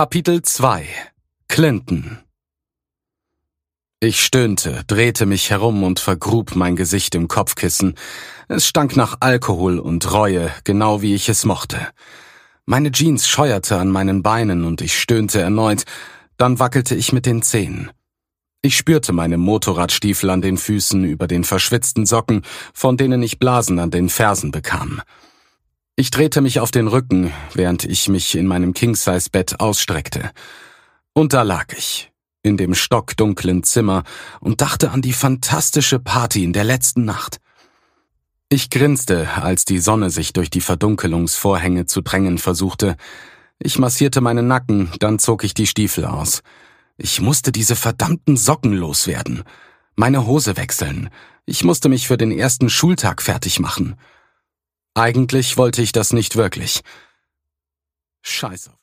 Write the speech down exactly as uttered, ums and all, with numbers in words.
Kapitel zwei. Clinton. Ich stöhnte, drehte mich herum und vergrub mein Gesicht im Kopfkissen. Es stank nach Alkohol und Reue, genau wie ich es mochte. Meine Jeans scheuerte an meinen Beinen und ich stöhnte erneut, dann wackelte ich mit den Zehen. Ich spürte meine Motorradstiefel an den Füßen über den verschwitzten Socken, von denen ich Blasen an den Fersen bekam. Ich drehte mich auf den Rücken, während ich mich in meinem King-Size-Bett ausstreckte. Und da lag ich, in dem stockdunklen Zimmer, und dachte an die fantastische Party in der letzten Nacht. Ich grinste, als die Sonne sich durch die Verdunkelungsvorhänge zu drängen versuchte. Ich massierte meinen Nacken, dann zog ich die Stiefel aus. Ich musste diese verdammten Socken loswerden. Meine Hose wechseln. Ich musste mich für den ersten Schultag fertig machen. Eigentlich wollte ich das nicht wirklich. Scheiße.